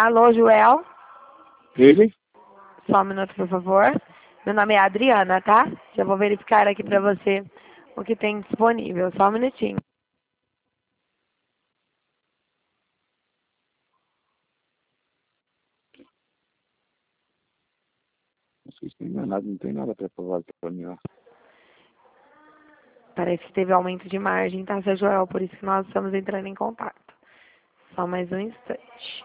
Alô, Joel? Ele? Só um minuto, por favor. Meu nome é Adriana, tá? Já vou verificar aqui pra você o que tem disponível. Só um minutinho. Vocês estão enganados, não tem nada preparado para mim lá. Parece que teve aumento de margem, tá, seu Joel? Por isso que nós estamos entrando em contato. Só mais um instante.